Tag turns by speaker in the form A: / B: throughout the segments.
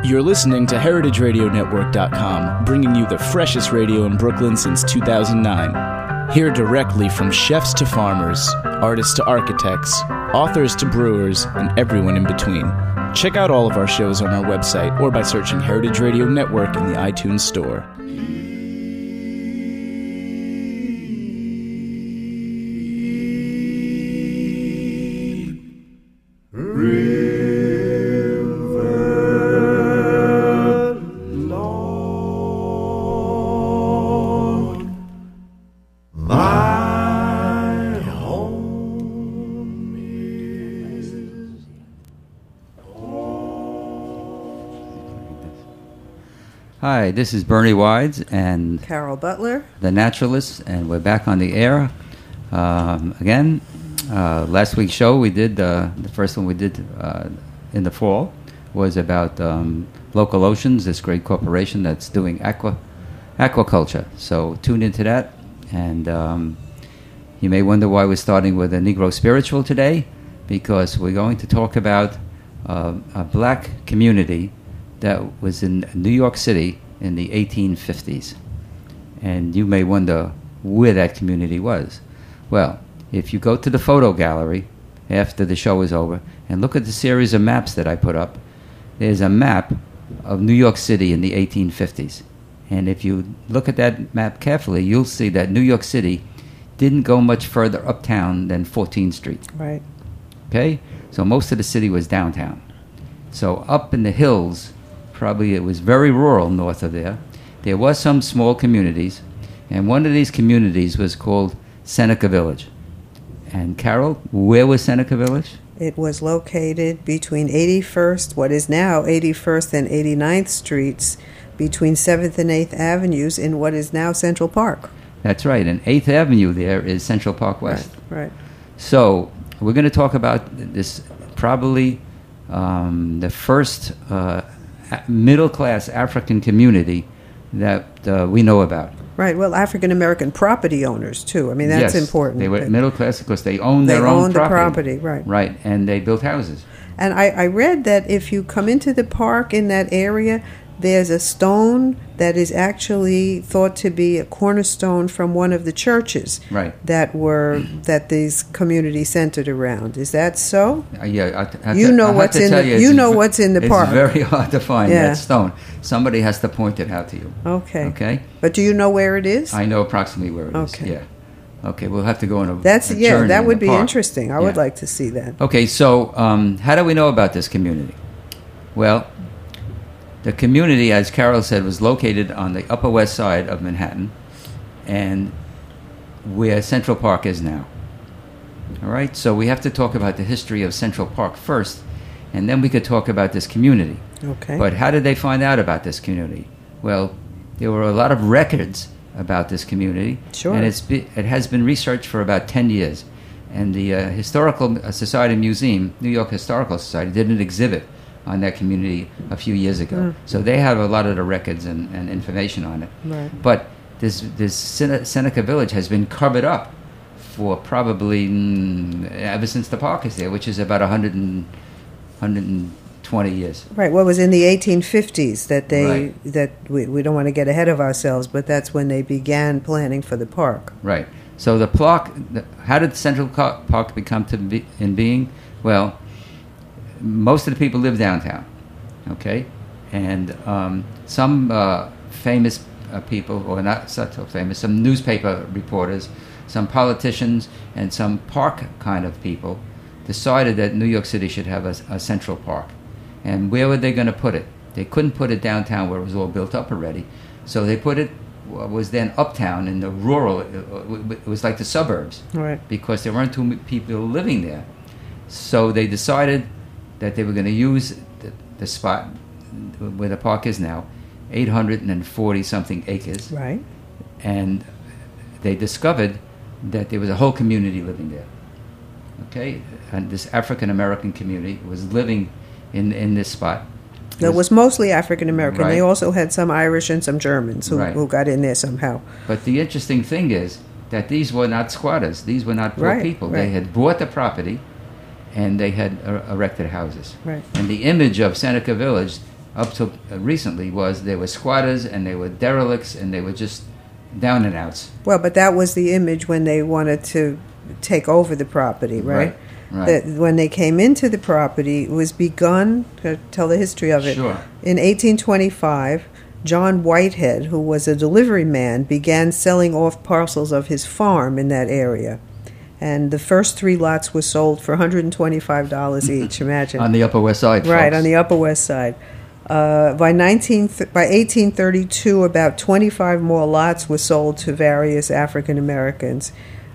A: You're listening to HeritageRadioNetwork.com, bringing you the freshest radio in Brooklyn since 2009. Hear directly from chefs to farmers, artists to architects, authors to brewers, and everyone in between. Check out all of our shows on our website or by searching Heritage Radio Network in the iTunes Store.
B: Hi, this is Bernie Wides and
C: Carol Butler,
B: The Naturalists, and we're back on the air again. Last week's show we did, the first one we did in the fall was about Local Oceans, this great corporation that's doing aquaculture. So tune into that, and you may wonder why we're starting with a Negro spiritual today, because we're going to talk about a black community that was in New York City in the 1850s. And you may wonder where that community was. Well, if you go to the photo gallery after the show is over and look at the series of maps that I put up, there's a map of New York City in the 1850s. And if you look at that map carefully, you'll see that New York City didn't go much further uptown than 14th Street.
C: right?
B: Okay? So most of the city was downtown. So up in the hills, probably it was very rural north of there. There was some small communities, and one of these communities was called Seneca Village. And Carol, where was Seneca Village?
C: It was located between 81st, what is now 81st and 89th Streets, between 7th and 8th Avenues in what is now Central Park.
B: That's right, and 8th Avenue there is Central Park West.
C: Right.
B: So we're going to talk about this, probably the first middle-class African community that we know about.
C: Right. Well, African American property owners too. I mean, that's
B: Yes,
C: important.
B: They were middle class because they owned
C: They
B: their own
C: owned the property, right.
B: Right, and they built houses.
C: And I read that if you come into the park in that area, there's a stone that is actually thought to be a cornerstone from one of the churches
B: Right.
C: that these communities centered around. Is that so?
B: Yeah,
C: You know what's in the park.
B: It's very hard to find
C: Yeah.
B: that stone. Somebody has to point it out to you.
C: Okay.
B: Okay?
C: But do you know where it is?
B: I know approximately where it is.
C: Okay.
B: Yeah. Okay, we'll have to go on a
C: That's
B: a journey
C: that
B: in
C: would
B: the
C: be
B: park.
C: interesting. I would
B: Yeah.
C: like to see that.
B: Okay, so how do we know about this community? Well, the community, as Carol said, was located on the Upper West Side of Manhattan, and where Central Park is now. All right, so we have to talk about the history of Central Park first, and then we could talk about this community.
C: Okay.
B: But how did they find out about this community? Well, there were a lot of records about this community,
C: Sure.
B: and it has been researched for about 10 years. And the Historical Society Museum, New York Historical Society, did an exhibit on that community a few years ago. So they have a lot of the records and information on it.
C: Right.
B: But this Seneca Village has been covered up for probably ever since the park is there, which is about 120 years.
C: Right. What was in the 1850s that
B: Right.
C: we don't want to get ahead of ourselves, but that's when they began planning for the park.
B: Right. So the park, how did Central Park become in being? Well, most of the people live downtown, okay? And some famous people, or not so famous, some newspaper reporters, some politicians, and some park kind of people decided that New York City should have a Central Park. And where were they going to put it? They couldn't put it downtown where it was all built up already. So they put it, was then uptown in the rural, it was like the suburbs.
C: Right.
B: Because there weren't too many people living there. So they decided that they were going to use the spot where the park is now, 840-something acres.
C: Right.
B: And they discovered that there was a whole community living there. Okay? And this African-American community was living in this spot.
C: It was mostly African American.
B: Right.
C: They also had some Irish and some Germans
B: Right.
C: who got in there somehow.
B: But the interesting thing is that these were not squatters. These were not poor
C: Right,
B: people.
C: right.
B: They had bought the property, and they had erected houses.
C: Right.
B: And the image of Seneca Village up to recently was they were squatters and they were derelicts and they were just down and outs.
C: Well, but that was the image when they wanted to take over the property, right?
B: Right.
C: That when they came into the property, it was begun, to tell the history of it,
B: Sure.
C: in 1825, John Whitehead, who was a delivery man, began selling off parcels of his farm in that area. And the first 3 lots were sold for $125 each, imagine.
B: On the Upper West Side,
C: Right,
B: folks.
C: on the Upper West Side. By 1832, about 25 more lots were sold to various African Americans.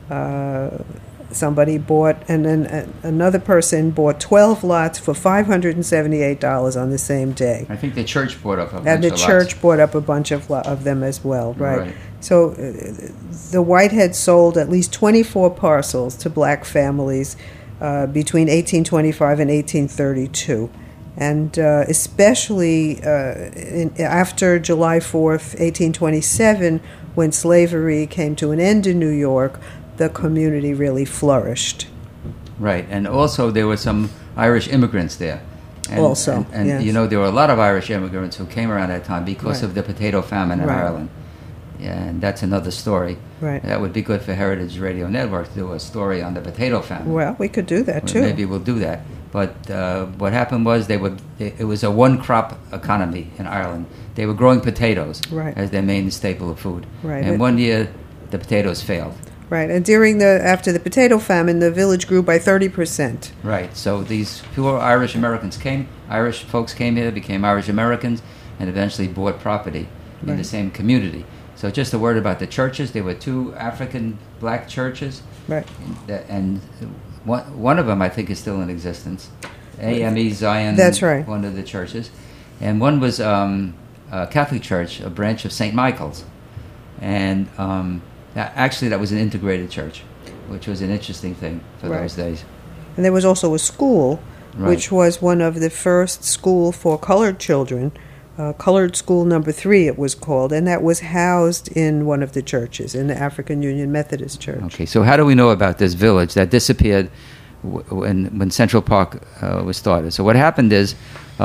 C: Somebody bought, and then another person bought 12 lots for $578 on the same day.
B: I think the church bought up a bunch
C: And the
B: of
C: church
B: lots.
C: bought up a bunch of them as well, right?
B: Right.
C: So the Whitehead sold at least 24 parcels to black families between 1825 and 1832. And especially after July 4th, 1827, when slavery came to an end in New York, the community really flourished.
B: Right, and also there were some Irish immigrants there. And,
C: Also,
B: and
C: yes.
B: you know, there were a lot of Irish immigrants who came around that time because
C: Right.
B: of the potato famine in
C: Right.
B: Ireland. Yeah, and that's another story.
C: Right.
B: That would be good for Heritage Radio Network to do a story on the potato famine.
C: Well, we could do that
B: Well,
C: too.
B: maybe we'll do that. But what happened was it was a one-crop economy in Ireland. They were growing potatoes
C: Right.
B: as their main staple of food.
C: Right.
B: And one year, the potatoes failed.
C: Right, and after the potato famine, the village grew by 30%.
B: Right. So these poor Irish Americans came. Irish folks came here, became Irish Americans, and eventually bought property in the
C: Right.
B: same community. So just a word about the churches. There were 2 African black churches,
C: Right.
B: and one of them I think is still in existence. AME Zion.
C: That's right.
B: One of the churches, and one was a Catholic church, a branch of St. Michael's, and actually that was an integrated church, which was an interesting thing for
C: Right.
B: those days.
C: And there was also a school,
B: Right.
C: which was one of the first school for colored children, Colored School Number 3 it was called, and that was housed in one of the churches, in the African Union Methodist Church.
B: Okay, so how do we know about this village that disappeared when Central Park was started? So what happened is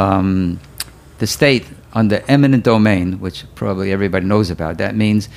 B: the state, under eminent domain, which probably everybody knows about, that means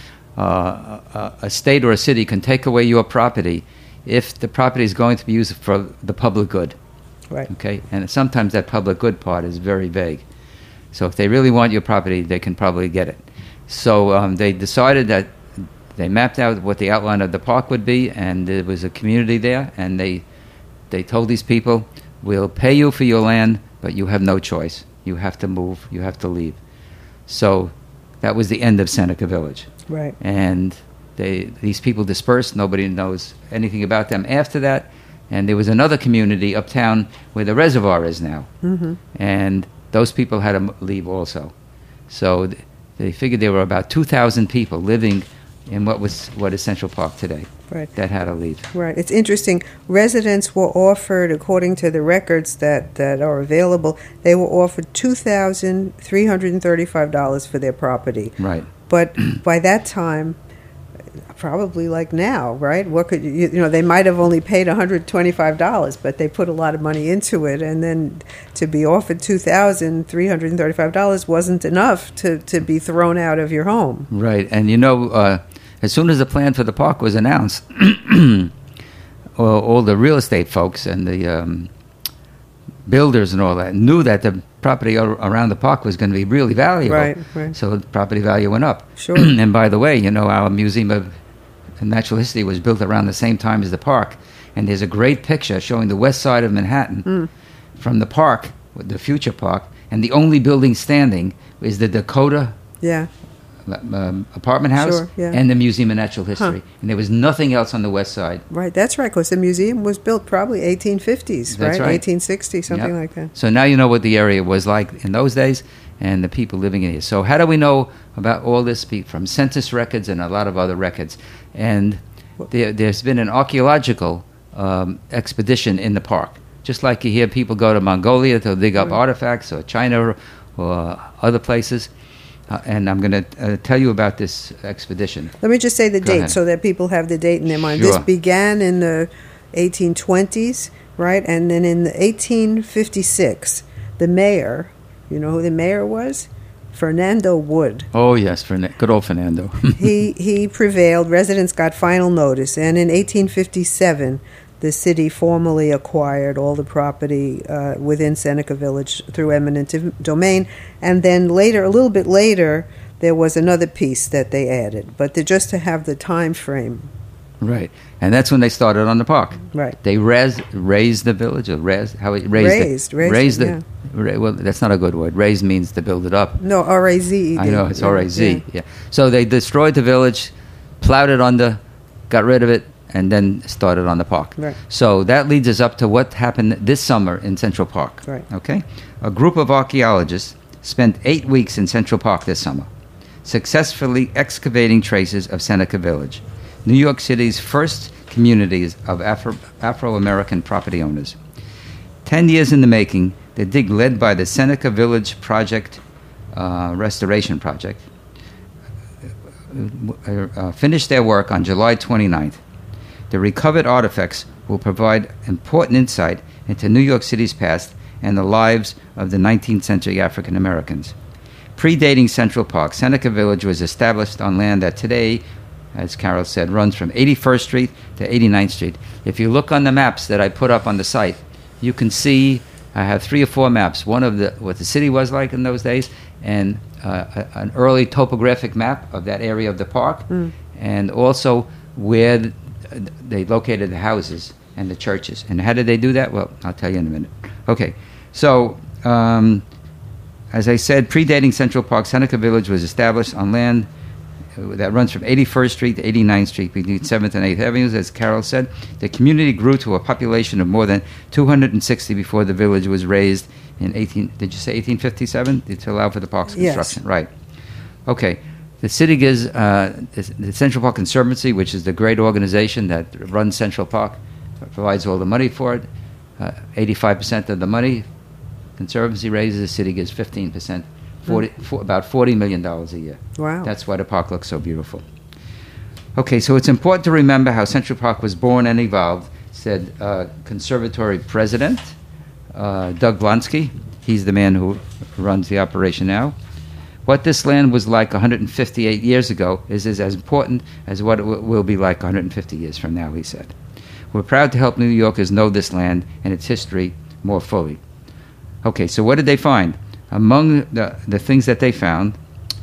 B: a state or a city can take away your property if the property is going to be used for the public good.
C: Right.
B: Okay, and sometimes that public good part is very vague. So if they really want your property, they can probably get it. So they decided that they mapped out what the outline of the park would be, and there was a community there, and they told these people, we'll pay you for your land, but you have no choice. You have to move. You have to leave. So that was the end of Seneca Village.
C: Right.
B: And these people dispersed. Nobody knows anything about them after that. And there was another community uptown where the reservoir is now.
C: Mm-hmm.
B: And those people had to leave also. So they figured there were about 2,000 people living in what is Central Park today.
C: Right.
B: That had to leave.
C: Right. It's interesting. Residents were offered, according to the records that are available, they were offered $2,335 for their property.
B: Right.
C: But by that time, probably like now, right? What could you know? They might have only paid $125, but they put a lot of money into it, and then to be offered $2,335 wasn't enough to be thrown out of your home.
B: Right. And as soon as the plan for the park was announced, all the real estate folks and the builders and all that knew that the property around the park was going to be really valuable.
C: Right, right.
B: So the property value went up.
C: Sure.
B: And by the way, our Museum of Natural History was built around the same time as the park. And there's a great picture showing the west side of Manhattan from the park, the future park. And the only building standing is the Dakota
C: Yeah.
B: apartment house
C: Sure, yeah.
B: and the Museum of Natural History.
C: Huh.
B: And there was nothing else on the west side.
C: Right, that's right, because the museum was built probably 1850s,
B: That's right.
C: 1860, something
B: Yep.
C: like that.
B: So now you know what the area was like in those days and the people living in it. So how do we know about all this? From census records and a lot of other records. And there's been an archaeological expedition in the park. Just like you hear people go to Mongolia to dig up artifacts, or China or other places. And I'm going to tell you about this expedition.
C: Let me just say the
B: Go
C: date
B: ahead.
C: so that people have the date in their mind.
B: Sure.
C: This began in the 1820s, right? And then in the 1856, the mayor You know who the mayor was? Fernando Wood.
B: Oh, yes, good old Fernando.
C: He prevailed. Residents got final notice, and in 1857, the city formally acquired all the property within Seneca Village through eminent domain. And then later, a little bit later, there was another piece that they added, but just to have the time frame.
B: Right, and that's when they started on the park.
C: Right,
B: they raised the village, or raised
C: it.
B: Well, that's not a good word. Raise means to build it up.
C: No, R-A-Z.
B: I know, it's R-A-Z. Yeah. So they destroyed the village, plowed it under, got rid of it, and then started on the park.
C: Right.
B: So that leads us up to what happened this summer in Central Park.
C: Right.
B: Okay, a group of archaeologists spent 8 weeks in Central Park this summer, successfully excavating traces of Seneca Village, New York City's first communities of Afro-American property owners. 10 years in the making, the dig led by the Seneca Village Project, Restoration Project, finished their work on July 29th. The recovered artifacts will provide important insight into New York City's past and the lives of the 19th century African Americans. Predating Central Park, Seneca Village was established on land that today, as Carol said, runs from 81st Street to 89th Street. If you look on the maps that I put up on the site, you can see I have 3 or 4 maps. One of what the city was like in those days, and an early topographic map of that area of the park, and also where they located the houses and the churches. And how did they do that? Well, I'll tell you in a minute. Okay, so as I said, predating Central Park, Seneca Village was established on land that runs from 81st Street to 89th Street between 7th and 8th Avenues. As Carol said, the community grew to a population of more than 260 before the village was raised in 1857 to allow for the park's construction.
C: Yes.
B: Right. Okay. The city gives the Central Park Conservancy, which is the great organization that runs Central Park, provides all the money for it. 85% of the money Conservancy raises, the city gives 15%. About $40 million a year.
C: Wow.
B: That's why the park looks so beautiful. Okay, so it's important to remember how Central Park was born and evolved, said Conservatory President Doug Blonsky. He's the man who runs the operation now. What this land was like 158 years ago is as important as what it will be like 150 years from now, he said. We're proud to help New Yorkers know this land and its history more fully. Okay, so what did they find? Among the things that they found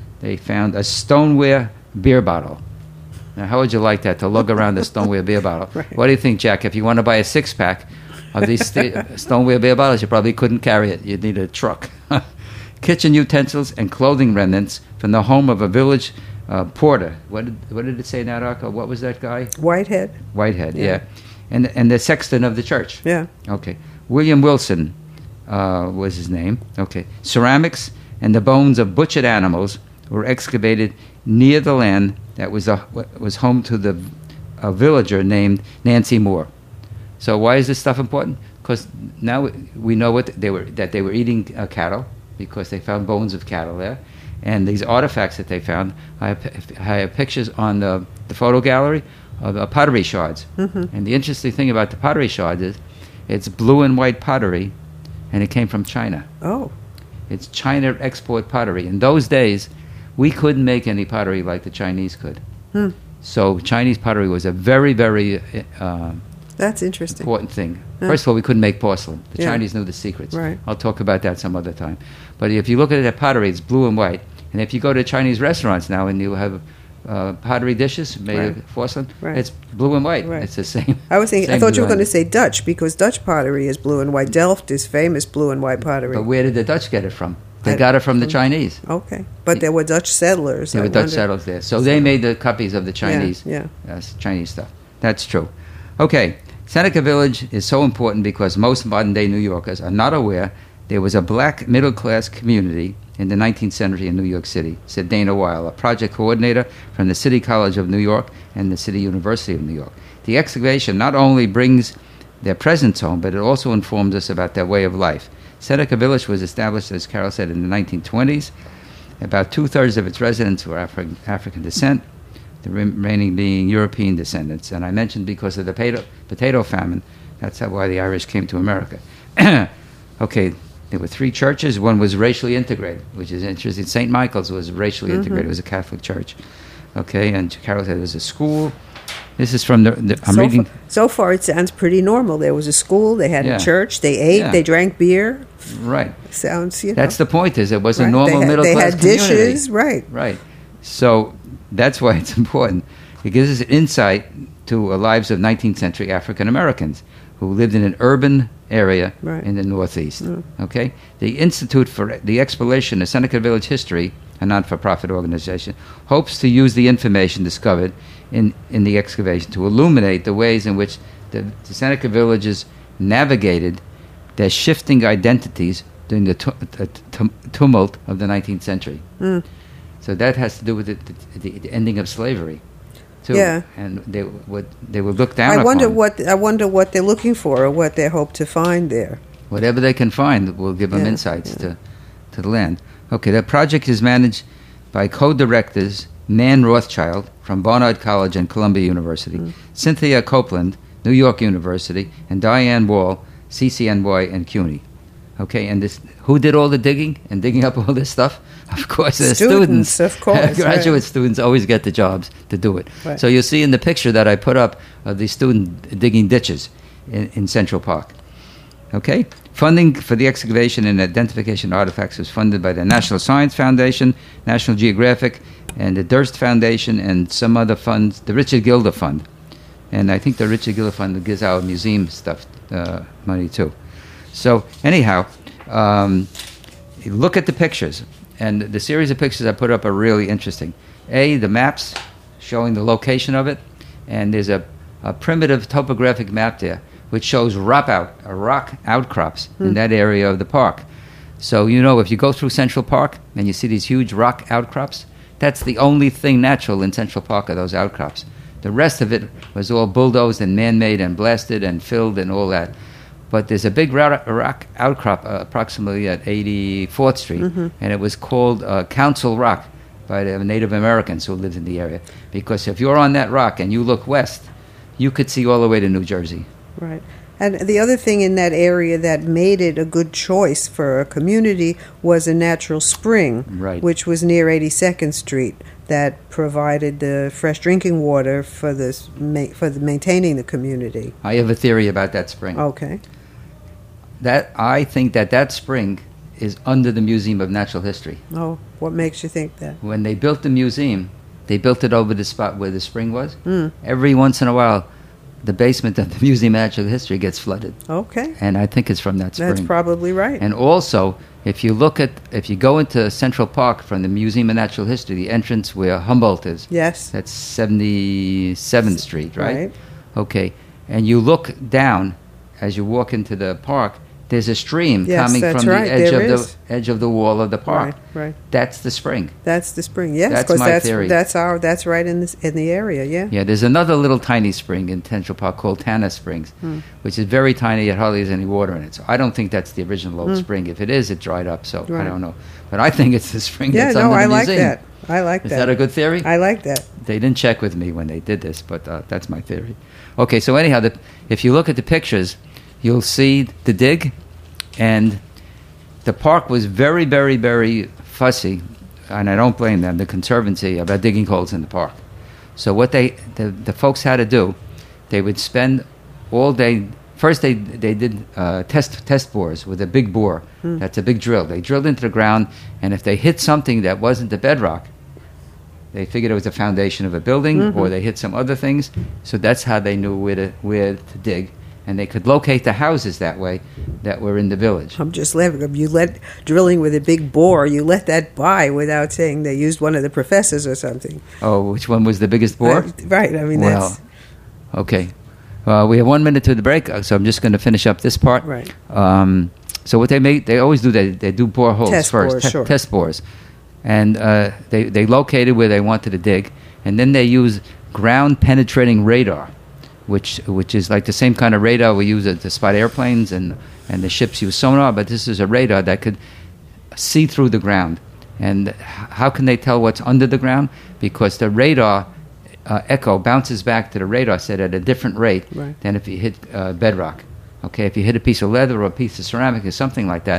B: a stoneware beer bottle. Now, how would you like that, to lug around a stoneware beer bottle?
C: Right.
B: What do you think, Jack? If you want to buy a 6-pack of these stoneware beer bottles, you probably couldn't carry it. You'd need a truck. Kitchen utensils and clothing remnants from the home of a village porter. What did it say now, Arco? What was that guy?
C: Whitehead.
B: Whitehead, yeah. And the sexton of the church.
C: Yeah.
B: Okay. William Wilson was his name. Okay. Ceramics and the bones of butchered animals were excavated near the land that was home to a villager named Nancy Moore. So why is this stuff important? Because now we know that they were eating cattle, because they found bones of cattle there. And these artifacts that they found, I have pictures on the photo gallery of pottery shards. Mm-hmm. And the interesting thing about the pottery shards is it's blue and white pottery, and it came from China.
C: Oh.
B: It's China export pottery. In those days, we couldn't make any pottery like the Chinese could. So Chinese pottery was a very, very
C: that's interesting.
B: important thing. First of all, we couldn't make porcelain. The Chinese knew the secrets.
C: Right.
B: I'll talk about that some other time. But if you look at that pottery, it's blue and white. And if you go to Chinese restaurants now and you have pottery dishes made of porcelain, it's blue and white. Right. It's the same.
C: I was thinking. I thought you were
B: design.
C: going to say Dutch, because Dutch pottery is blue and white. Delft is famous blue and white pottery.
B: But where did the Dutch get it from? They got it from the Chinese.
C: Okay, but there were Dutch settlers.
B: There were Dutch settlers there, so they made the copies of the Chinese. Chinese stuff. That's true. Okay, Seneca Village is so important because most modern-day New Yorkers are not aware there was a black middle-class community in the 19th century in New York City, said Dana Weil, a project coordinator from the City College of New York and the City University of New York. The excavation not only brings their presence home, but it also informs us about their way of life. Seneca Village was established, as Carol said, in the 1920s. About 2/3 of its residents were African descent, the remaining being European descendants. And I mentioned because of the potato famine, that's why the Irish came to America. Okay, There were 3 churches. One was racially integrated, which is interesting. St. Michael's was racially integrated. It was a Catholic church. Okay, and Carol said there was a school. This is from I'm reading.
C: So far, it sounds pretty normal. There was a school, they had a church, they ate, they drank beer.
B: Right.
C: Sounds,
B: That's the point, is it was a normal middle-class community.
C: They had dishes, right.
B: Right. So that's why it's important. It gives us insight to the lives of 19th century African Americans who lived in an urban area in the Northeast. Okay? The Institute for the Exploration of Seneca Village History, a non-for-profit organization, hopes to use the information discovered in the excavation to illuminate the ways in which the Seneca villages navigated their shifting identities during the tumult of the 19th century. So that has to do with the ending of slavery, too.
C: Yeah.
B: And they were looked down upon.
C: I wonder what they're looking for or what they hope to find there.
B: Whatever they can find will give them insights to the land. Okay, the project is managed by co-directors Nan Rothschild from Barnard College and Columbia University, Cynthia Copeland, New York University, and Diane Wall, CCNY and CUNY. Okay, and who did all the digging and digging up all this stuff? Of course, the students.
C: Of course,
B: graduate students always get the jobs to do it.
C: Right.
B: So you'll see in the picture that I put up of the student digging ditches in Central Park. Okay? Funding for the excavation and identification of artifacts was funded by the National Science Foundation, National Geographic, and the Durst Foundation, and some other funds, the Richard Gilder Fund. And I think the Richard Gilder Fund gives out museum stuff, money too. So anyhow, look at the pictures. And the series of pictures I put up are really interesting. The maps showing the location of it, and there's a primitive topographic map there which shows rock outcrops in that area of the park. So, if you go through Central Park and you see these huge rock outcrops, that's the only thing natural in Central Park are those outcrops. The rest of it was all bulldozed and man-made and blasted and filled and all that. But there's a big rock outcrop approximately at 84th Street, and it was called Council Rock by the Native Americans who lived in the area. Because if you're on that rock and you look west, you could see all the way to New Jersey.
C: Right. And the other thing in that area that made it a good choice for a community was a natural spring, which was near 82nd Street, that provided the fresh drinking water for maintaining the community.
B: I have a theory about that spring.
C: Okay.
B: I think that spring is under the Museum of Natural History.
C: Oh, what makes you think that?
B: When they built the museum, they built it over the spot where the spring was. Every once in a while, the basement of the Museum of Natural History gets flooded. Okay. And I think it's from that spring.
C: That's probably right.
B: And also, if you go into Central Park from the Museum of Natural History, the entrance where Humboldt is.
C: Yes.
B: That's 77th Street, right? Okay. And you look down as you walk into the park, there's a stream coming from the edge of the wall of the park.
C: Right.
B: That's the spring.
C: That's the spring. Yes,
B: that's my theory.
C: That's right in the area. Yeah.
B: Yeah. There's another little tiny spring in Central Park called Tana Springs, which is very tiny. It hardly has any water in it. So I don't think that's the original old spring. If it is, it dried up. So I don't know. But I think it's the spring that's under the museum.
C: I like that.
B: Is that a good theory?
C: I like that.
B: They didn't check with me when they did this, but that's my theory. Okay. So anyhow, if you look at the pictures, you'll see the dig, and the park was very, very, very fussy, and I don't blame them, the Conservancy, about digging holes in the park. So what the folks had to do, they would spend all day. First, they did test bores with a big bore. That's a big drill. They drilled into the ground, and if they hit something that wasn't the bedrock, they figured it was the foundation of a building, or they hit some other things. So that's how they knew where to dig. And they could locate the houses that way that were in the village.
C: I'm just laughing. You let drilling with a big bore, you let that by without saying they used one of the professors or something.
B: Oh, which one was the biggest bore?
C: Right. I mean, that's...
B: Okay. We have 1 minute to the break, so I'm just going to finish up this part.
C: Right.
B: So what they always do, they do bore holes
C: test
B: first.
C: Bores, sure.
B: Test bores. And they located where they wanted to dig, and then they use ground-penetrating radar, which is like the same kind of radar we use to spot airplanes, and the ships use sonar, but this is a radar that could see through the ground. And how can they tell what's under the ground? Because the radar echo bounces back to the radar set at a different rate than if you hit bedrock. Okay, if you hit a piece of leather or a piece of ceramic or something like that,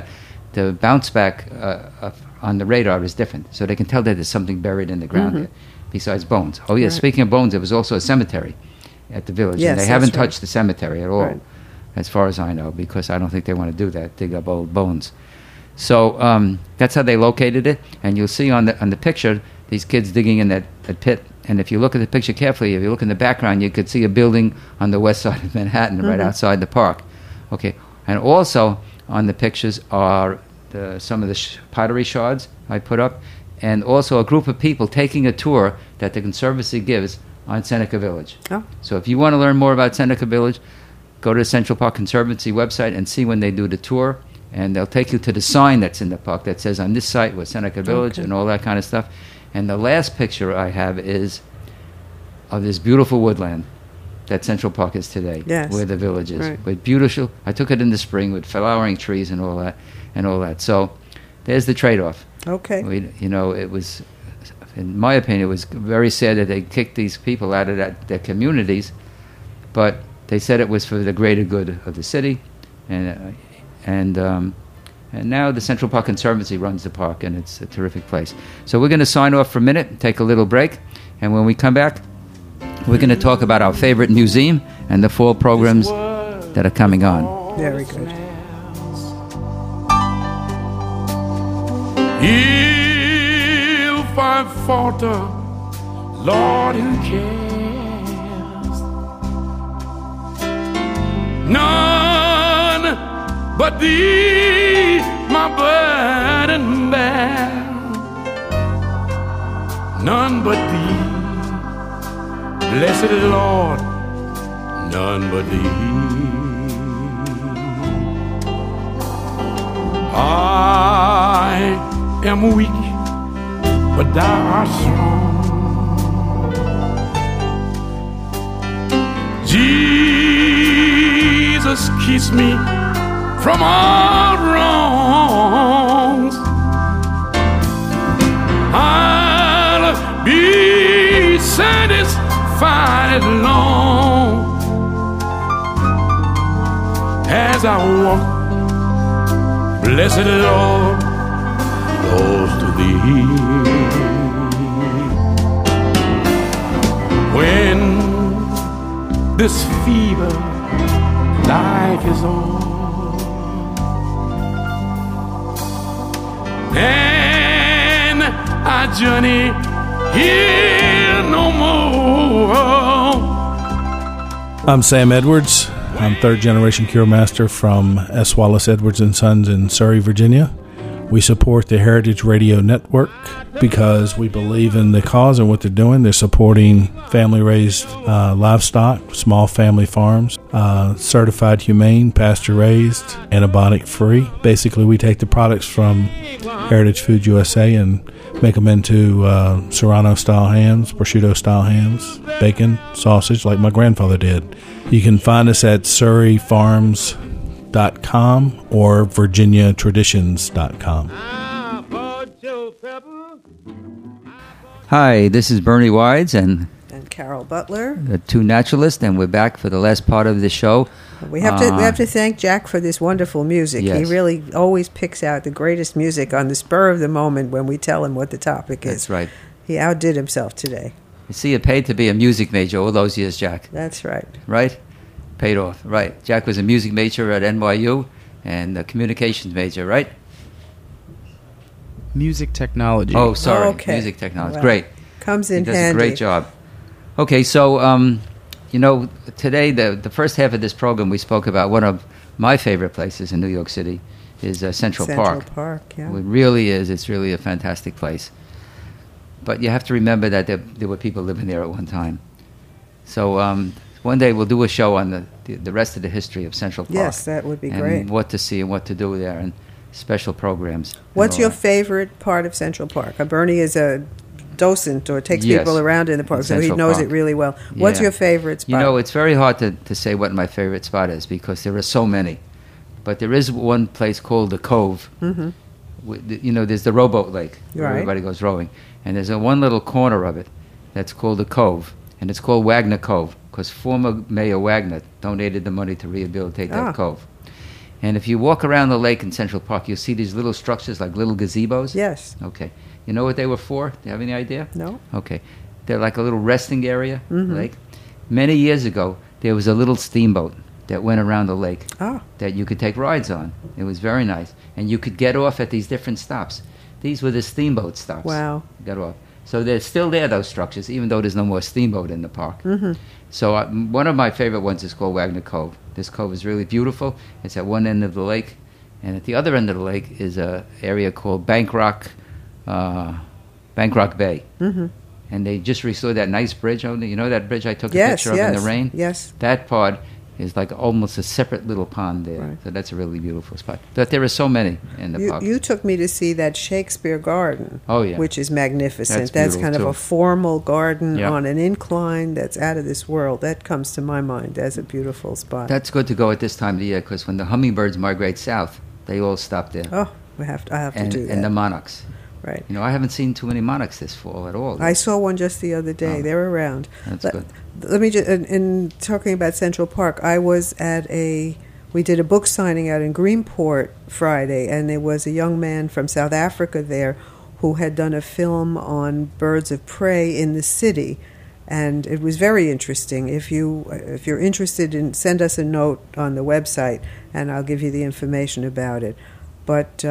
B: the bounce back on the radar is different. So they can tell that there's something buried in the ground there besides bones. Oh, yeah,
C: Right.
B: Speaking of bones, there was also a cemetery at the village.
C: Yes,
B: and they
C: that's
B: haven't
C: right.
B: touched the cemetery at all,
C: Right.
B: as far as I know, because I don't think they want to do that, dig up old bones. So that's how they located it. And you'll see on the picture these kids digging in that pit. And if you look at the picture carefully, if you look in the background, you could see a building on the west side of Manhattan, right outside the park. Okay, and also on the pictures are some of the pottery shards I put up, and also a group of people taking a tour that the Conservancy gives on Seneca Village.
C: Oh.
B: So if you want to learn more about Seneca Village, go to the Central Park Conservancy website and see when they do the tour, and they'll take you to the sign that's in the park that says on this site was Seneca Village and all that kind of stuff. And the last picture I have is of this beautiful woodland that Central Park is today,
C: Yes.
B: where the village is.
C: Right.
B: With beautiful, I took it in the spring with flowering trees and all that. So there's the trade-off.
C: Okay.
B: It was, in my opinion, it was very sad that they kicked these people out of their communities, but they said it was for the greater good of the city, and now the Central Park Conservancy runs the park, and it's a terrific place. So we're going to sign off for a minute, take a little break, and when we come back, we're going to talk about our favorite museum and the fall programs that are coming on.
C: Very good.
D: If I falter, Lord, who cares? None but Thee, my burden bear. None but Thee, blessed Lord, none but Thee. I am weak, but Thou art strong. Jesus, keeps me from all wrongs. I'll be satisfied as long as I walk, blessed Lord, close to Thee. When this fever life is on, and I journey here no more.
E: I'm Sam Edwards. I'm third generation Cure Master from S. Wallace Edwards & Sons in Surrey, Virginia. We support the Heritage Radio Network because we believe in the cause and what they're doing. They're supporting family-raised livestock, small family farms, certified humane, pasture-raised, antibiotic-free. Basically, we take the products from Heritage Food USA and make them into Serrano-style hams, prosciutto-style hams, bacon, sausage, like my grandfather did. You can find us at surreyfarms.com or virginiatraditions.com.
B: Hi, this is Bernie Wides and
C: Carol Butler.
B: the two naturalists, and we're back for the last part of the show.
C: We have to thank Jack for this wonderful music.
B: Yes.
C: He really always picks out the greatest music on the spur of the moment when we tell him what the topic is.
B: That's right.
C: He outdid himself today.
B: You see, you paid to be a music major all those years, Jack.
C: That's right.
B: Right? Paid off. Right. Jack was a music major at NYU and a communications major, right?
A: Music technology.
B: Oh, sorry.
C: Okay.
B: Music technology.
C: Well,
B: Great.
C: Comes in
B: He does
C: handy.
B: a great job. Okay, so, today, the first half of this program, we spoke about one of my favorite places in New York City is Central Park.
C: Central Park, yeah.
B: It really is. It's really a fantastic place. But you have to remember that there were people living there at one time. So one day we'll do a show on the rest of the history of Central Park.
C: Yes, that would be
B: and
C: great.
B: what to see and what to do there and special programs. and
C: What's
B: all
C: your
B: that.
C: favorite part of Central Park? Bernie is a docent or takes
B: Yes,
C: people around in the park,
B: in
C: so he
B: Central
C: knows
B: Park.
C: it really well. What's
B: Yeah.
C: your favorite spot?
B: You know, it's very hard to say what my favorite spot is because there are so many. But there is one place called the Cove.
C: Mm-hmm.
B: There's the rowboat lake where
C: Right.
B: everybody goes rowing. And there's one little corner of it that's called the Cove. And it's called Wagner Cove because former Mayor Wagner donated the money to rehabilitate that cove. And if you walk around the lake in Central Park, you'll see these little structures like little gazebos.
C: Yes.
B: Okay. You know what they were for? Do you have any idea?
C: No.
B: Okay. They're like a little resting area,
C: Mhm.
B: lake. Many years ago, there was a little steamboat that went around the lake
C: Ah.
B: that you could take rides on. It was very nice. And you could get off at these different stops. These were the steamboat stops.
C: Wow.
B: Get off. So they're still there, those structures, even though there's no more steamboat in the park.
C: Mhm.
B: So one of my favorite ones is called Wagner Cove. This cove is really beautiful. It's at one end of the lake. And at the other end of the lake is an area called Bankrock Bay.
C: Mhm.
B: And they just restored that nice bridge. You know that bridge I took a
C: Yes.
B: picture of
C: Yes.
B: in the rain?
C: Yes.
B: That part is like almost a separate little pond there.
C: Right.
B: So that's a really beautiful spot. But there are so many in the park.
C: You took me to see that Shakespeare Garden.
B: Oh, yeah.
C: Which is magnificent.
B: That's
C: That's kind of
B: beautiful,
C: a
B: too.
C: formal garden
B: Yeah.
C: on an incline that's out of this world. That comes to my mind as a beautiful spot.
B: That's good to go at this time of the year because when the hummingbirds migrate south, they all stop there.
C: Oh, I have to do that.
B: And the monarchs.
C: Right.
B: You know, I haven't seen too many monarchs this fall at all.
C: I saw one just the other day.
B: Oh.
C: They're around.
B: That's
C: Let-
B: good.
C: Let me just, in talking about Central Park, I was we did a book signing out in Greenport Friday, and there was a young man from South Africa there who had done a film on birds of prey in the city, and it was very interesting. If you're interested send us a note on the website, and I'll give you the information about it. But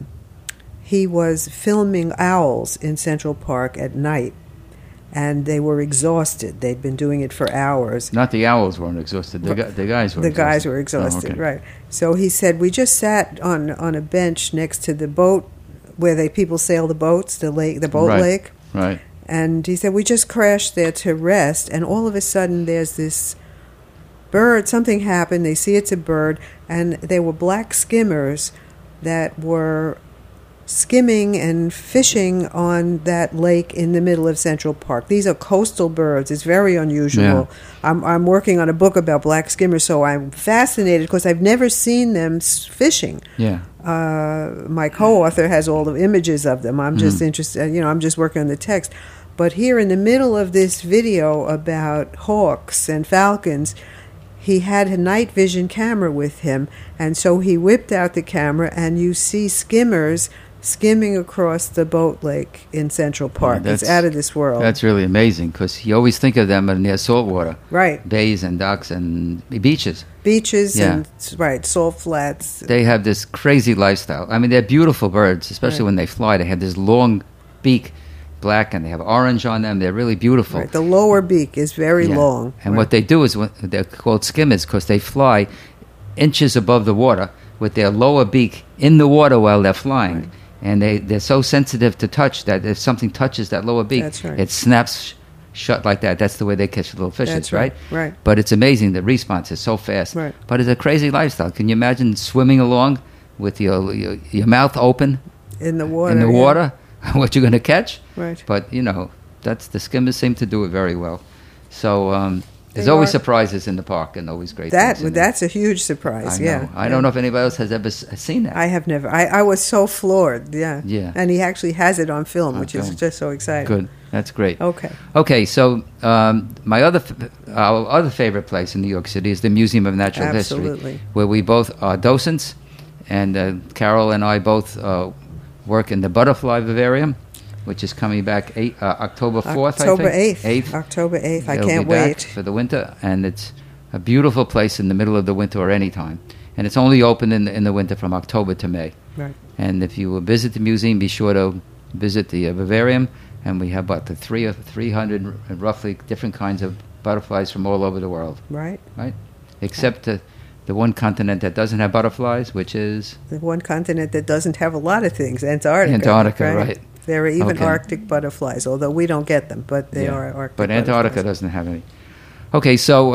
C: he was filming owls in Central Park at night, and they were exhausted. They'd been doing it for hours.
B: Not the owls weren't exhausted. The guys were
C: The
B: exhausted.
C: guys were exhausted,
B: Oh, okay.
C: right. So he said, we just sat on a bench next to the boat where people sail the boats, the boat
B: Right.
C: lake.
B: Right.
C: And he said, we just crashed there to rest, and all of a sudden there's this bird. Something happened. They see it's a bird, and they were black skimmers that were skimming and fishing on that lake in the middle of Central Park. These are coastal birds. It's very unusual. I'm working on a book about black skimmers, so I'm fascinated because I've never seen them fishing.
B: Yeah.
C: My co-author has all the images of them. I'm just interested, I'm just working on the text. But here in the middle of this video about hawks and falcons, he had a night vision camera with him, and so he whipped out the camera, and you see skimmers skimming across the boat lake in Central Park. It's out of this world.
B: That's really amazing because you always think of them near saltwater.
C: Right.
B: Bays and docks and beaches.
C: Beaches
B: Yeah.
C: and, right, salt flats.
B: They have this crazy lifestyle. I mean, they're beautiful birds, especially
C: Right.
B: when they fly. They have this long beak, black, and they have orange on them. They're really beautiful.
C: Right. The lower beak is very
B: Yeah.
C: long.
B: And what they do is they're called skimmers because they fly inches above the water with their lower beak in the water while they're flying.
C: Right.
B: And they're so sensitive to touch that if something touches that lower beak,
C: That's right.
B: it snaps shut like that. That's the way they catch little fishes,
C: That's right.
B: right?
C: Right.
B: But it's amazing. The response is so fast.
C: Right.
B: But it's a crazy lifestyle. Can you imagine swimming along with your mouth open
C: In the water.
B: in the
C: yeah.
B: water? What you're going to catch?
C: Right.
B: But, that's the skimmers seem to do it very well. So there's
C: They
B: always
C: are-
B: surprises in the park and always great things in there.
C: That's a huge surprise.
B: I know.
C: Yeah.
B: I don't know if anybody else has ever seen that.
C: I have never. I was so floored. Yeah.
B: Yeah.
C: And he actually has it on film,
B: On
C: which
B: film.
C: is just so exciting.
B: Good. That's great.
C: Okay.
B: Okay, so our other favorite place in New York City is the Museum of Natural
C: Absolutely.
B: History, where we both are docents, and Carol and I both work in the Butterfly Vivarium, which is coming back October 4th,
C: October
B: I think.
C: 8th. October 8th. I
B: They'll
C: can't
B: be back
C: wait.
B: for the winter, and it's a beautiful place in the middle of the winter or any time. And it's only open in the winter from October to May.
C: Right.
B: And if you will visit the museum, be sure to visit the vivarium. And we have about 300 roughly different kinds of butterflies from all over the world,
C: Right.
B: right? Except the one continent that doesn't have butterflies, which is
C: The one continent that doesn't have a lot of things, Antarctica.
B: Antarctica, right.
C: There are even
B: Okay.
C: Arctic butterflies, although we don't get them, but they
B: Yeah.
C: are Arctic
B: But Antarctica
C: butterflies.
B: doesn't have any. Okay, so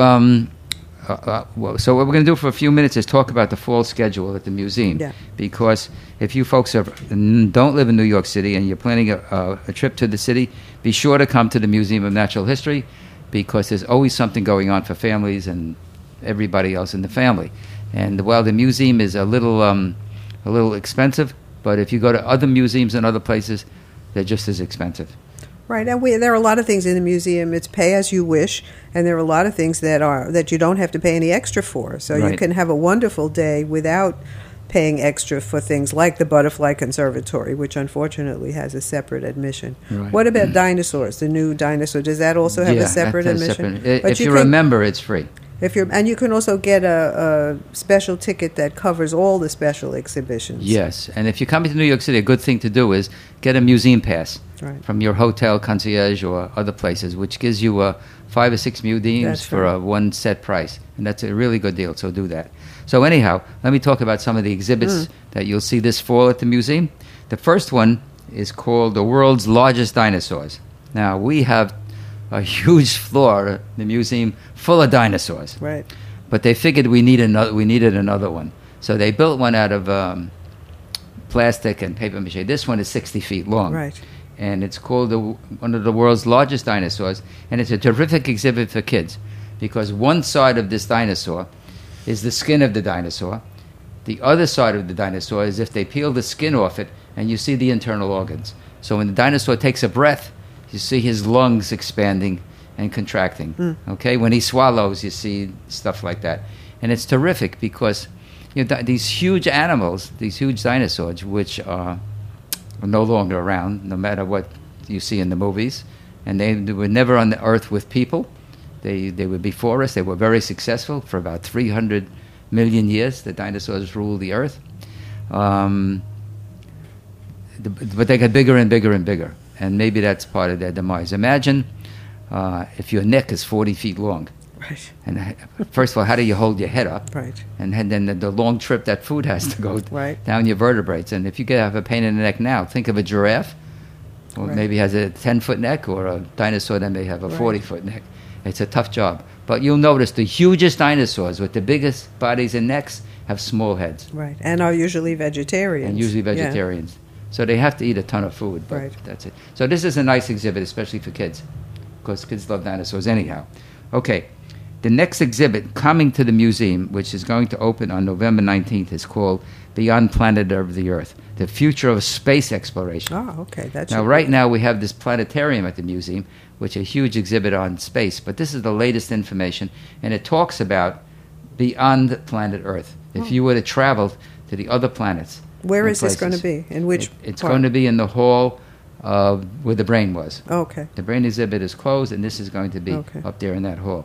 B: so what we're going to do for a few minutes is talk about the fall schedule at the museum.
C: Yeah.
B: Because if you folks don't live in New York City and you're planning a trip to the city, be sure to come to the Museum of Natural History because there's always something going on for families and everybody else in the family. And while the museum is a little expensive, but if you go to other museums and other places, they're just as expensive.
C: Right, and there are a lot of things in the museum. It's pay as you wish, and there are a lot of things that you don't have to pay any extra for. So you can have a wonderful day without paying extra for things like the Butterfly Conservatory, which unfortunately has a separate admission.
B: Right.
C: What about dinosaurs? The new dinosaur, does that also have a separate admission?
B: If you remember, it's free.
C: And you can also get a special ticket that covers all the special exhibitions.
B: Yes, and if you're coming to New York City, a good thing to do is get a museum pass from your hotel concierge or other places, which gives you 5 or 6 museums for a one set price, and that's a really good deal. So do that. So anyhow, let me talk about some of the exhibits that you'll see this fall at the museum. The first one is called The World's Largest Dinosaurs. Now, we have a huge floor, the museum, full of dinosaurs.
C: Right.
B: But they figured we needed another one. So they built one out of plastic and paper mache. This one is 60 feet long.
C: Right.
B: And it's called one of the world's largest dinosaurs. And it's a terrific exhibit for kids because one side of this dinosaur is the skin of the dinosaur. The other side of the dinosaur is if they peel the skin off it and you see the internal organs. So when the dinosaur takes a breath, you see his lungs expanding and contracting. Okay, when he swallows, you see stuff like that, and it's terrific because these huge animals, these huge dinosaurs, which are no longer around, no matter what you see in the movies, and they were never on the earth with people. They were before us. They were very successful for about 300 million years. The dinosaurs ruled the earth, but they got bigger and bigger and bigger. And maybe that's part of their demise. Imagine if your neck is 40 feet long.
C: Right.
B: And first of all, how do you hold your head up?
C: Right.
B: And then the long trip that food has to go down your vertebrae. And if you have a pain in the neck now, think of a giraffe, or maybe has a 10-foot neck, or a dinosaur that may have a 40-foot neck. It's a tough job. But you'll notice the hugest dinosaurs with the biggest bodies and necks have small heads.
C: Right. And are usually vegetarians.
B: Yeah. So they have to eat a ton of food, but that's it. So this is a nice exhibit, especially for kids, because kids love dinosaurs anyhow. Okay, the next exhibit coming to the museum, which is going to open on November 19th, is called Beyond Planet of the Earth, the future of space exploration.
C: Oh, okay.
B: Now we have this planetarium at the museum, which is a huge exhibit on space, but this is the latest information, and it talks about beyond planet Earth. If you were to travel to the other planets.
C: Where is this going to be? In which
B: It's going to be in the hall where the brain was.
C: Okay.
B: The brain exhibit is closed, and this is going to be up there in that hall.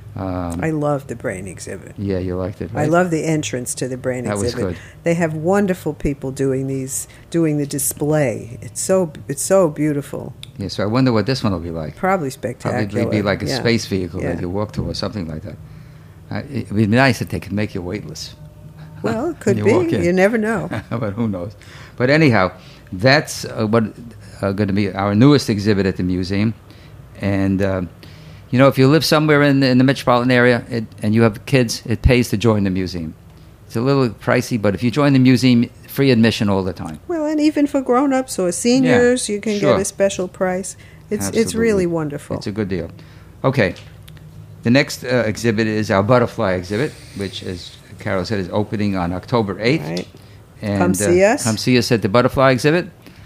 C: I love the brain exhibit.
B: Yeah, you liked it, right?
C: I love the entrance to the brain exhibit.
B: That was good.
C: They have wonderful people doing the display. It's so beautiful.
B: Yeah, so I wonder what this one will be like.
C: Probably spectacular.
B: Probably be like a space vehicle that you walk to or something like that. It would be nice if they could make you weightless.
C: Well, it could be. You never know.
B: But who knows? But anyhow, that's going to be our newest exhibit at the museum. And, if you live somewhere in the metropolitan area and you have kids, it pays to join the museum. It's a little pricey, but if you join the museum, free admission all the time.
C: Well, and even for grown-ups or seniors, you can get a special price. It's really wonderful.
B: It's a good deal. Okay. The next exhibit is our butterfly exhibit, which, as Carol said, is opening on October 8th.
C: Right.
B: And,
C: come see us.
B: Come see us at the butterfly exhibit.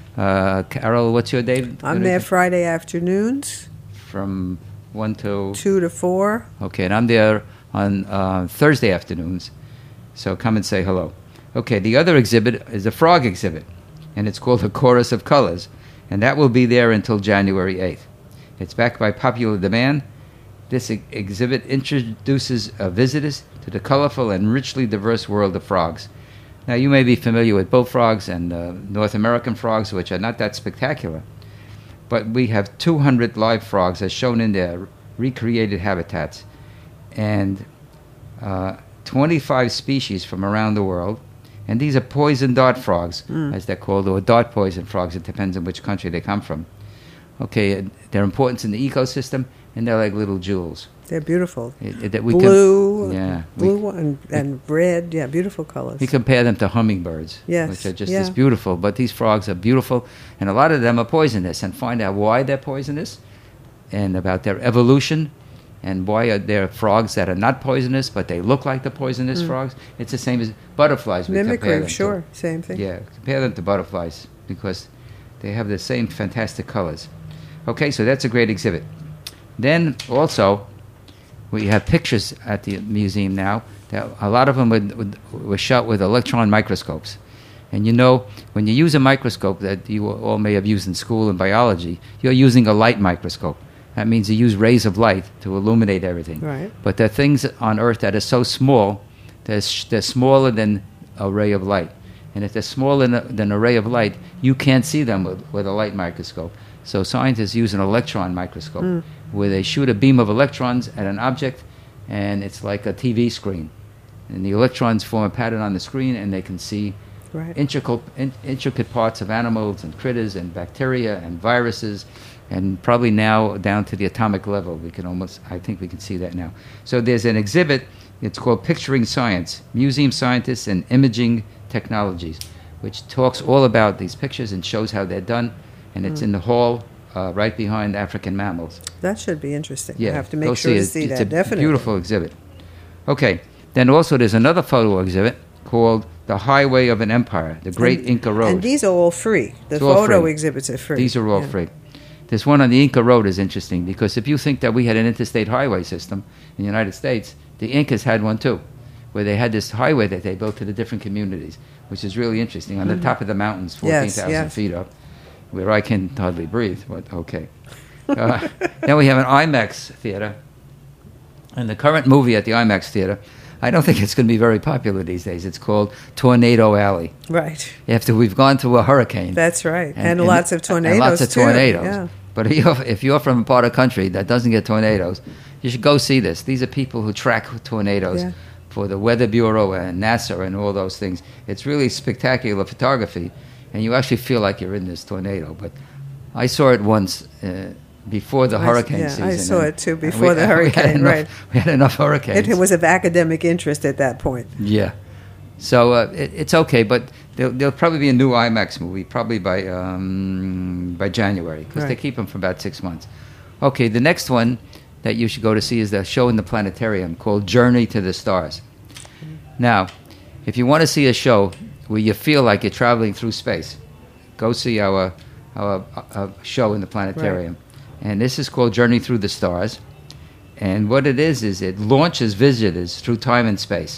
B: Carol, what's your day?
C: I'm there Friday afternoons.
B: From 1 to
C: 2 to 4.
B: Okay, and I'm there on Thursday afternoons. So come and say hello. Okay, the other exhibit is a frog exhibit, and it's called The Chorus of Colors, and that will be there until January 8th. It's backed by popular demand. This exhibit introduces visitors to the colorful and richly diverse world of frogs. Now, you may be familiar with bullfrogs and North American frogs, which are not that spectacular. But we have 200 live frogs as shown in their recreated habitats, and 25 species from around the world. And these are poison dart frogs, as they're called, or dart poison frogs. It depends on which country they come from. Okay, their importance in the ecosystem, and they're like little jewels.
C: They're beautiful.
B: Blue
C: and red, beautiful colors.
B: We compare them to hummingbirds, which are just as beautiful. But these frogs are beautiful, and a lot of them are poisonous. And find out why they're poisonous, and about their evolution, and why are there frogs that are not poisonous, but they look like the poisonous frogs. It's the same as butterflies.
C: Mimicry, same thing.
B: Yeah, compare them to butterflies because they have the same fantastic colors. Okay, so that's a great exhibit. Then also, we have pictures at the museum now. That a lot of them were shot with electron microscopes. And you know, when you use a microscope that you all may have used in school in biology, you're using a light microscope. That means you use rays of light to illuminate everything.
C: Right.
B: But there are things on Earth that are so small, they're smaller than a ray of light. And if they're smaller than a ray of light, you can't see them with a light microscope. So scientists use an electron microscope where they shoot a beam of electrons at an object, and it's like a TV screen. And the electrons form a pattern on the screen, and they can see intricate parts of animals and critters and bacteria and viruses, and probably now down to the atomic level. I think we can see that now. So there's an exhibit, it's called Picturing Science, Museum Scientists and Imaging Technologies, which talks all about these pictures and shows how they're done, and it's in the hall right behind African mammals.
C: That should be interesting.
B: Yeah,
C: I have to make sure to see that,
B: It's a
C: definitely.
B: beautiful exhibit. Okay, then also there's another photo exhibit called The Highway of an Empire, the Great Inca Road.
C: And these are all free. The
B: It's all
C: photo
B: free.
C: exhibits are free.
B: These are all free. This one on the Inca Road is interesting because if you think that we had an interstate highway system in the United States, the Incas had one too, where they had this highway that they built to the different communities, which is really interesting. On the top of the mountains, 14,000 feet up, where I can hardly breathe, but okay. Then we have an IMAX theater. And the current movie at the IMAX theater, I don't think it's going to be very popular these days. It's called Tornado Alley.
C: Right.
B: After we've gone through a hurricane.
C: That's right. And lots of tornadoes,
B: and lots of
C: too.
B: tornadoes.
C: Yeah.
B: But if you're from a part of the country that doesn't get tornadoes, you should go see this. These are people who track tornadoes for the Weather Bureau and NASA and all those things. It's really spectacular photography, and you actually feel like you're in this tornado. But I saw it once before the hurricane season.
C: I saw it too before the hurricane, right.
B: We had enough hurricanes.
C: It was of academic interest at that point.
B: Yeah. So it's okay, but there'll probably be a new IMAX movie, probably by January, because they keep them for about 6 months. Okay, the next one that you should go to see is the show in the planetarium called Journey to the Stars. Now, if you want to see a show where you feel like you're traveling through space, go see our show in the planetarium. Right. And this is called Journey Through the Stars. And what it is it launches visitors through time and space.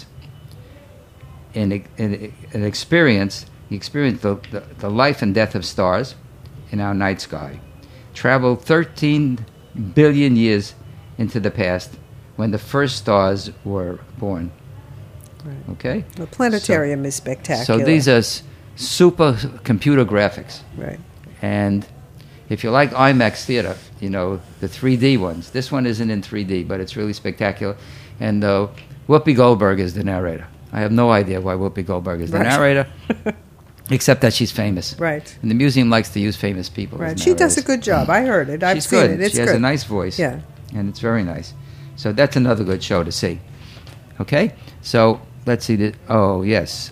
B: And experience the life and death of stars in our night sky. Travel 13 billion years into the past when the first stars were born.
C: Right.
B: Okay?
C: The planetarium is spectacular.
B: So these are super computer graphics.
C: Right.
B: And if you like IMAX theater, you know, the 3D ones. This one isn't in 3D, but it's really spectacular. And Whoopi Goldberg is the narrator. I have no idea why Whoopi Goldberg is the narrator, except that she's famous.
C: Right.
B: And the museum likes to use famous people.
C: Right. She does a good job. I heard it. I've seen it. It's
B: she has a nice voice.
C: Yeah.
B: And it's very nice. So that's another good show to see. Okay? So let's see. Oh, yes.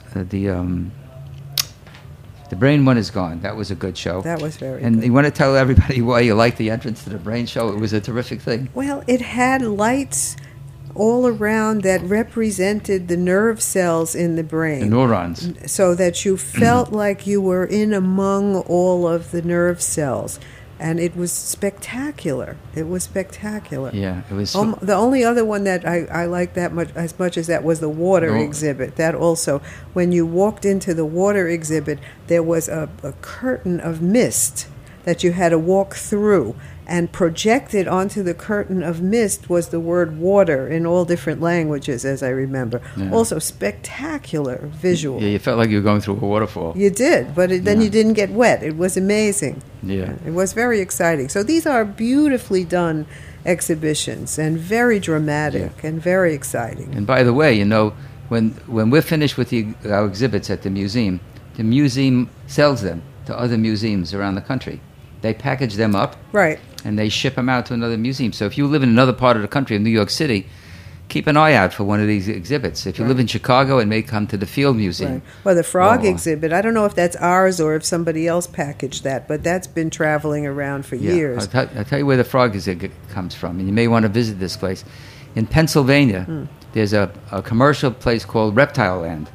B: The Brain one is gone. That was a good show.
C: That was very
B: And
C: good.
B: you want to tell everybody why you liked the entrance to the Brain show? It was a terrific thing.
C: Well, it had lights all around that represented the nerve cells in the brain.
B: The neurons.
C: So that you felt like you were in among all of the nerve cells. And it was spectacular. It was spectacular.
B: Yeah, it was.
C: The only other one that I liked that much as that was the water exhibit. That also, when you walked into the water exhibit, there was a curtain of mist that you had to walk through, and projected onto the curtain of mist was the word water in all different languages, as I remember. Yeah. Also, spectacular visual.
B: Yeah, you felt like you were going through a waterfall.
C: You did, but then you didn't get wet. It was amazing.
B: Yeah.
C: It was very exciting. So these are beautifully done exhibitions and very dramatic and very exciting.
B: And by the way, you know, when we're finished with our exhibits at the museum sells them to other museums around the country. They package them up,
C: right,
B: and they ship them out to another museum. So if you live in another part of the country, in New York City, keep an eye out for one of these exhibits. If you live in Chicago, it may come to the Field Museum.
C: Right. Well, the frog exhibit, I don't know if that's ours or if somebody else packaged that, but that's been traveling around for years.
B: I'll tell you where the frog exhibit comes from, and you may want to visit this place. In Pennsylvania, there's a commercial place called Reptile Land,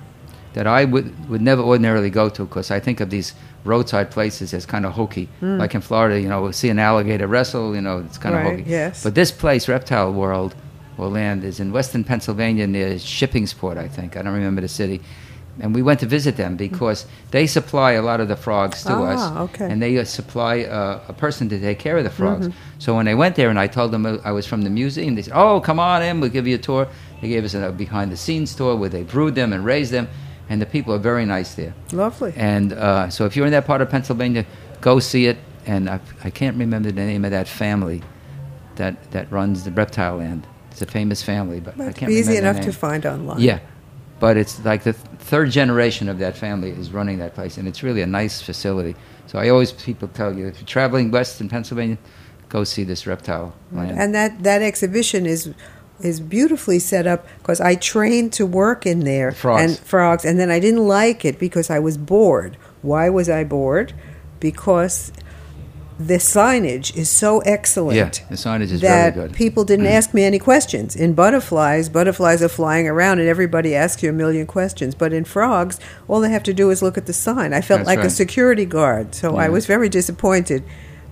B: that I would never ordinarily go to, because I think of these roadside places as kind of hokey. Like in Florida, we'll see an alligator wrestle, it's kind of hokey.
C: Yes.
B: But this place, Reptile World or Land, is in western Pennsylvania near Shippingsport, I think. I don't remember the city. And we went to visit them because they supply a lot of the frogs to us.
C: Okay.
B: And they supply a person to take care of the frogs. So when they went there and I told them I was from the museum, they said, "Oh, come on in, we'll give you a tour." They gave us a behind-the-scenes tour where they brood them and raise them. And the people are very nice there.
C: Lovely.
B: And so if you're in that part of Pennsylvania, go see it. And I can't remember the name of that family that runs the Reptile Land. It's a famous family, but I can't remember
C: easy
B: their
C: enough
B: name.
C: to find online.
B: Yeah. But it's like the third generation of that family is running that place. And it's really a nice facility. So people tell you, if you're traveling west in Pennsylvania, go see this Reptile Land.
C: And that exhibition is beautifully set up, because I trained to work in there.
B: Frogs.
C: And then I didn't like it because I was bored. Why was I bored? Because the signage is so excellent.
B: Yeah, the signage is very good.
C: That people didn't ask me any questions. In butterflies are flying around and everybody asks you a million questions. But in frogs, all they have to do is look at the sign. I felt
B: That's
C: like a
B: right.
C: security guard, so I was very disappointed.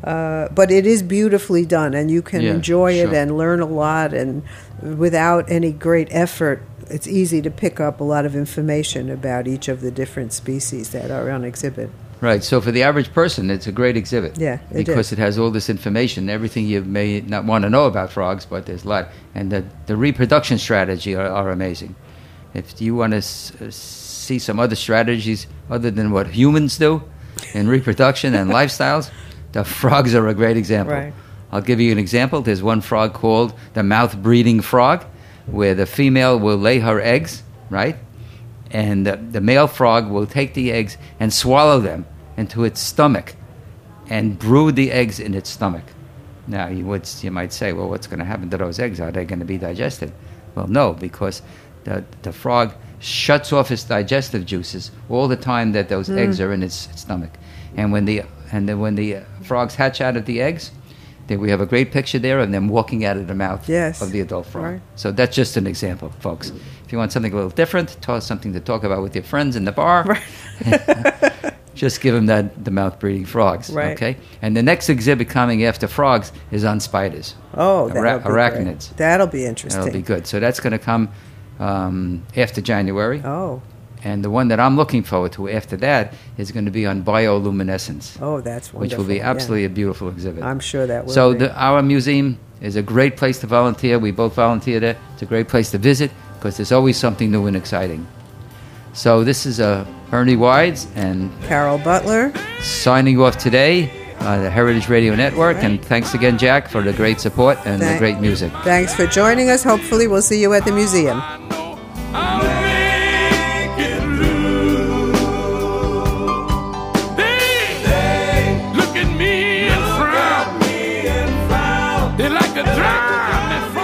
C: But it is beautifully done, and you can enjoy it and learn a lot, and without any great effort, it's easy to pick up a lot of information about each of the different species that are on exhibit.
B: Right. So for the average person, it's a great exhibit.
C: Yeah, it
B: because
C: is.
B: it has all this information, everything you may not want to know about frogs, but there's a lot. And the reproduction strategy are amazing. If you want to see some other strategies other than what humans do in reproduction and lifestyles, the frogs are a great example.
C: Right.
B: I'll give you an example. There's one frog called the mouth-breeding frog, where the female will lay her eggs, right? And the male frog will take the eggs and swallow them into its stomach and brood the eggs in its stomach. Now, you might say, well, what's going to happen to those eggs? Are they going to be digested? Well, no, because the frog shuts off its digestive juices all the time that those eggs are in its stomach. And when the frogs hatch out of the eggs, then we have a great picture there of them walking out of the mouth of the adult frog.
C: Right.
B: So that's just an example, folks. If you want something a little different, something to talk about with your friends in the bar, just give them the mouth-breeding frogs.
C: Right.
B: Okay. And the next exhibit coming after frogs is on spiders.
C: Oh, that'll be
B: arachnids.
C: great. That'll be interesting.
B: That'll be good. So that's going to come after January.
C: Oh.
B: And the one that I'm looking forward to after that is going to be on bioluminescence.
C: Oh, that's wonderful.
B: Which will be absolutely a beautiful exhibit.
C: I'm sure that will
B: So
C: be.
B: our museum is a great place to volunteer. We both volunteer there. It's a great place to visit because there's always something new and exciting. So this is Ernie Wides and
C: Carol Butler
B: signing off today, the Heritage Radio Network.
C: Right.
B: And thanks again, Jack, for the great support and the great music.
C: Thanks for joining us. Hopefully we'll see you at the museum.
D: They like a drop.